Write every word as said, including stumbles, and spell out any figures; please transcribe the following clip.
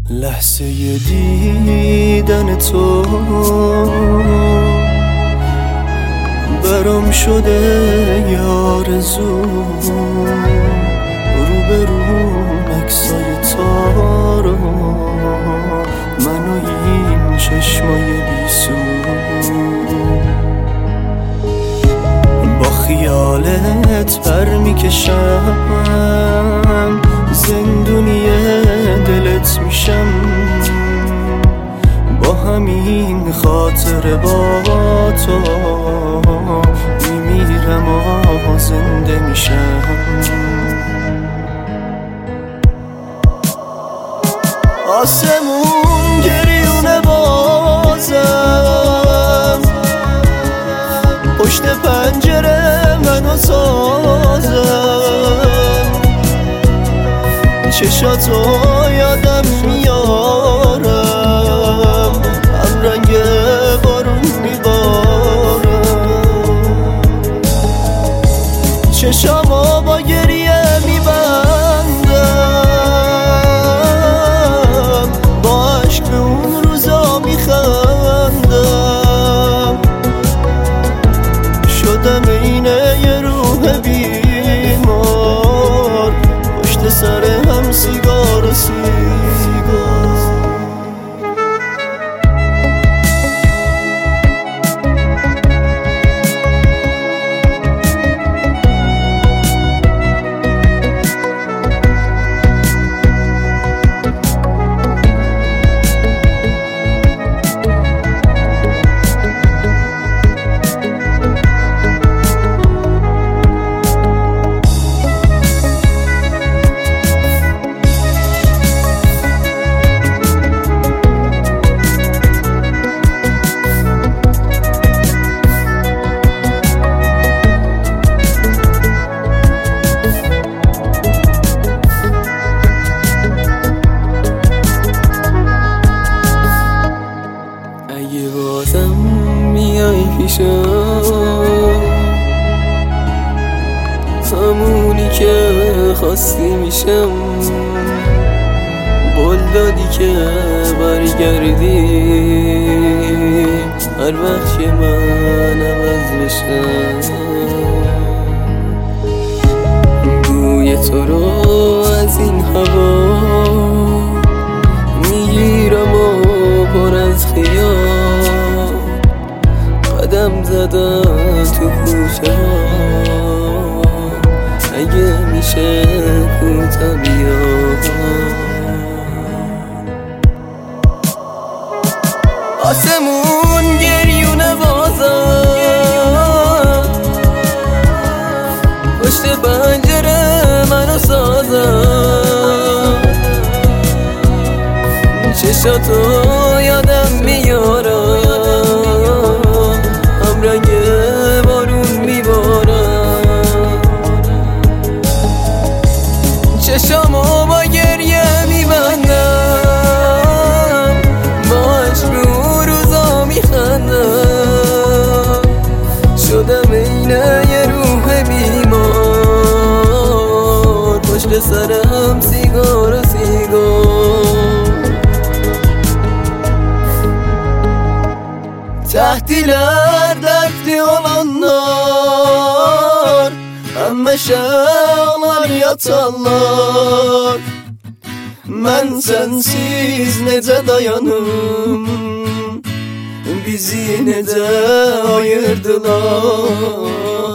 لحظه دیدن تو برام شده یه آرزو، رو به رو عکسای تارو، من و این چشمای بیسو، با خیالت پر میکشم، زندونی دلت میشم، با همین خاطر با تو میمیرم و زنده میشم. آسمون گریونه بازم، پشت پنجره منو سازم، چشاتو یادم میارم، هم رنگ بارون میبارم، چشامو با گریه میبندم، با عشق به اون روزا میخندم، شدم اینه یه روح بیمار، پشت سر هم سیگار و سیگار. اگه بازم میای پیشم، همونی که خواستی میشم، قول دادی که برگردی هر وقت که من عوض بشم، بوی تو رو از این هوا میگیرم و پر از خیال، قدم زدم تو کوچه ها، اگه میشه کوتا بیا. آسمون گریونه بازم، پشت پنجره منو سازم، چشاتو یادم میارم، هم رنگ بارون میبارم، چشامو با گریه میبندم، با عشق رو روزا میخندم، شدم اینه یه روح بیمار، پشت سرم سیگار و سیگار. Tahtiler dertli olanlar, hemmeşe ağlar yatanlar, ben sensiz nece dayanım, bizi nece ayırdılar.